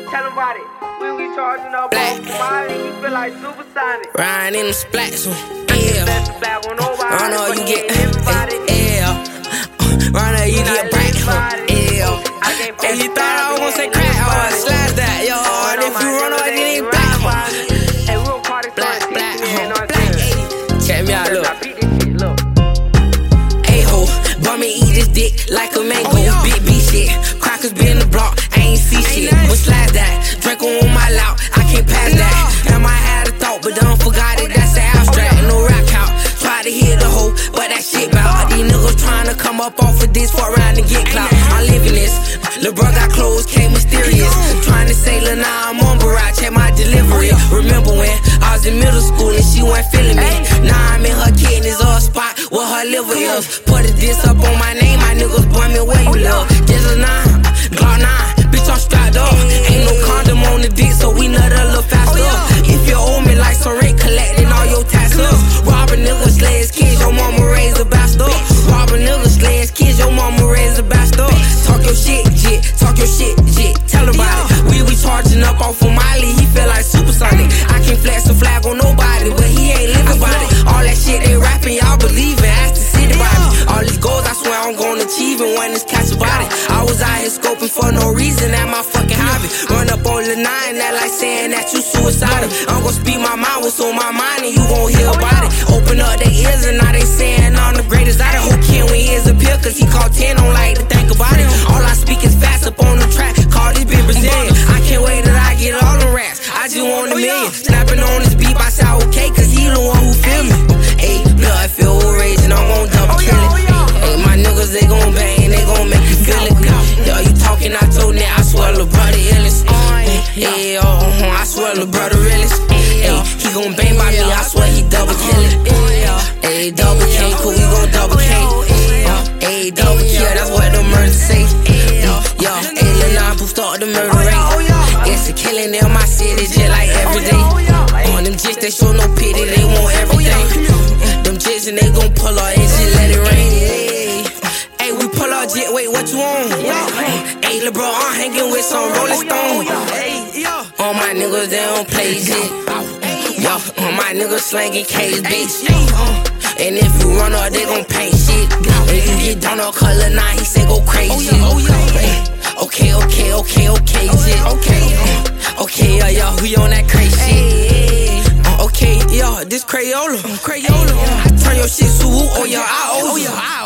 Tell him about it. We charging up on Molly, you feel like supersonic. Riding in them splats, yeah. Run up, you get, yeah. Run up, you get back, yeah. And you thought I was gonna say crack, slash that, yo. And if you run up, it ain't black, black, check me out, look. A-ho, bum me eat this dick like a mango. Big B shit, crackers be in the block, I ain't see shit. But slash that, Draco on my loud, I can't pass that. I might had a thought, but don't forgot it, that's the abstract. No rap out, try to hit the hoe, but that shit bout. These niggas trying to come up off of this, fuck around and get clout. I'm living this, lil' bro got clothes, came mysterious. Trying to say, lil' nah, I'm on barrage, check my delivery. Remember when I was in middle school and she wasn't feeling me? Now I'm in her kidneys or a spot where her liver is. Put a diss up on my name, my niggas boy me where you live. Just a 9, Glock 9, bitch I'm strapped up. Ain't no condom on the dick, so we nut a little faster. If you owe me like some rent, collecting all your taxes. Robbing niggas, slay his kids, your mama raised a bastard. Robbing niggas, slay his kids, your mama raised a bastard. Talk your shit, jit, talk your shit, jit. Tell him about it. We charging up off of Miley, he feel like supersonic. I can't flex a flag on nobody, but he ain't living about it. All that shit they rapping, y'all believe it, ask the city about it. All these goals, I swear I'm gonna achieve it when it's catch a body. I was out here scoping for no reason, that my fucking hobby. Run up on the 9, that like saying that you suicidal. I'm gon' speak my mind, what's on my mind, and you gon' hear about it. Open up their ears, and now they saying I'm the greatest out of who can when ears appear, cause he called 10, don't like to think about it. All I speak is fast up on the track, call this bitch Brazilian. I can't wait till I get all the rats, I just want a million. Snapping on this beat, I sound okay, cause he the one who feel me. Ayy, blood feel raging, I'm gon' double kill it. Ayy, my niggas, they gon' bang, they gon' make you feel it. Yo, you talking, I told that, I swear lil' brother illest. Yeah, I swear lil' brother realest. Ayy, he gon' bang by me, I swear he double kill it. Ayy, double K, cool, we gon' double K. Ayy, double kill, that's what the murder say. Yo, ayy, lil' nah, boost up the murder rate. It's a killing in my city, just like every day. On them jits, they show no pity, they want everything. Them jits and they gon' pull out and just let it rain. Ayy, we pull out jit, wait, what you on? Ayy, lil' bro, I'm hanging with some Rolling Stone. All my niggas, they don't play shit. Yo, all my niggas slanging K's, bitch. And if you run up, they gon' paint shit. If you get down on color, nah, he say go crazy. Okay, shit. Okay, yo, we on that crazy shit. Okay, yo, this Crayola. Turn your shit to woo, oh, yo, I owe you.